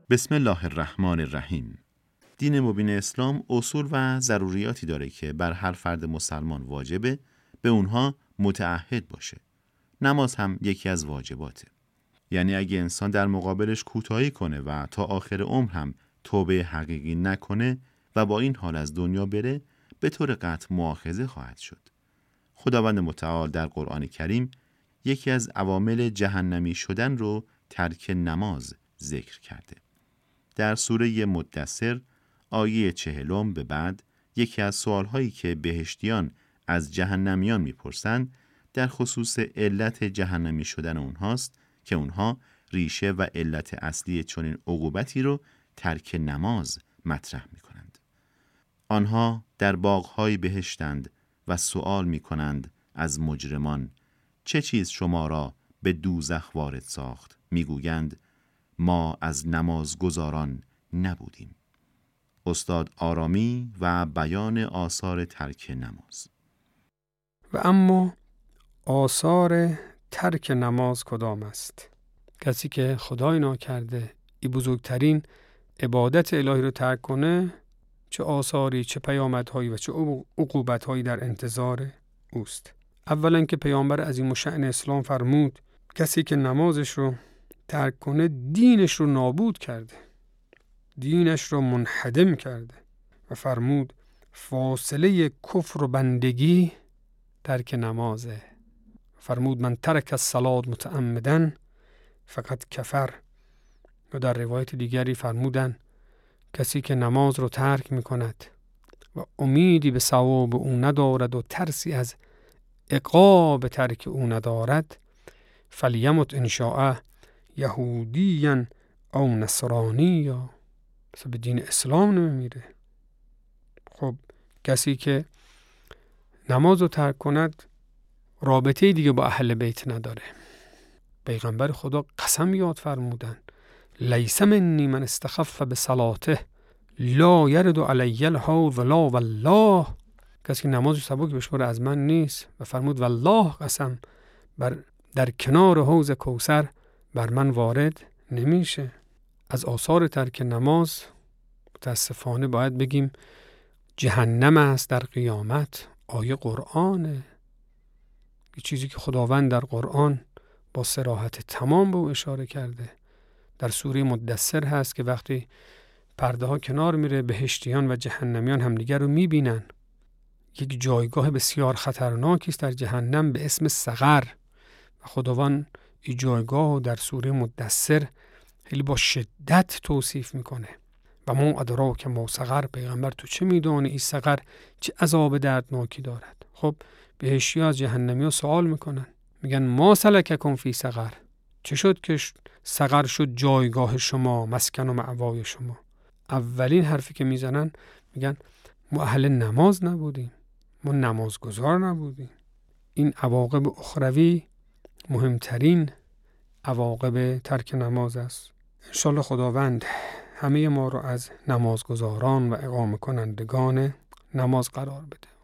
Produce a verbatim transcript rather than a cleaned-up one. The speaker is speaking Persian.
بسم الله الرحمن الرحیم. دین مبین اسلام اصول و ضروریاتی داره که بر هر فرد مسلمان واجبه به اونها متعهد باشه. نماز هم یکی از واجباته. یعنی اگه انسان در مقابلش کوتاهی کنه و تا آخر عمر هم توبه حقیقی نکنه و با این حال از دنیا بره، به طور قطع مؤاخذه خواهد شد. خداوند متعال در قرآن کریم یکی از عوامل جهنمی شدن رو ترک نماز ذکر کرده. در سوره مدثر آیه چهلم به بعد یکی از سوالهایی که بهشتیان از جهنمیان میپرسند در خصوص علت جهنمی شدن اونهاست که اونها ریشه و علت اصلی چنین عقوبتی رو ترک نماز مطرح میکنند. آنها در باغ‌های بهشتند و سؤال میکنند از مجرمان چه چیز شما را به دوزخ وارد ساخت؟ میگویند ما از نمازگزاران نبودیم. استاد آرامی و بیان آثار ترک نماز. و اما آثار ترک نماز کدام است؟ کسی که خدای ناکرده این بزرگترین عبادت الهی رو ترک کنه، چه آثاری، چه پیامدهایی و چه عقوبتهایی در انتظار اوست. اولا که پیامبر عظیم الشأن اسلام فرمود کسی که نمازش رو ترک کنه دینش رو نابود کرده، دینش رو منهدم کرده و فرمود فاصله کفر و بندگی ترک نمازه. فرمود من ترک الصلاة متعمدا فقط کفر. و در روایت دیگری فرمودن کسی که نماز رو ترک می کند و امیدی به ثواب او ندارد و ترسی از عقاب ترک او ندارد فلیمت انشاء یهودیاً او نصرانی، یا به دین اسلام نمیره. خب کسی که نماز رو ترک کند رابطه دیگه با اهل بیت نداره. پیغمبر خدا قسم یاد فرمودن لیس منی من استخف بصلاته لا یرد علی الحوض لا والله. کسی که نمازش سبک بشماره از من نیست و فرمود والله قسم بر در کنار حوض کوثر بر من وارد نمیشه. از آثار ترک نماز متاسفانه باید بگیم جهنم است در قیامت. آیه قرآنه، یه چیزی که خداوند در قرآن با صراحت تمام به او اشاره کرده. در سوره مدثر هست که وقتی پرده ها کنار میره بهشتیان و جهنمیان همدیگر رو میبینن. یک جایگاه بسیار خطرناکی است در جهنم به اسم سقر و خداوند این جایگاه در سوره مدثر خیلی با شدت توصیف میکنه. و ما ادراک ما سقر، پیغمبر تو چه میدونی این سقر چه عذاب دردناکی دارد؟ خب بهشتی از جهنمی ها سوال میکنن، میگن ما سلککم فی سقر، چه شد که سقر شد جایگاه شما، مسکن و مأوای شما؟ اولین حرفی که میزنن میگن ما اهل نماز نبودیم، ما نمازگزار نبودیم. این عواقب اخروی مهمترین عواقب ترک نماز است. انشالله خداوند همه ما رو از نمازگزاران و اقامه کنندگان نماز قرار بده.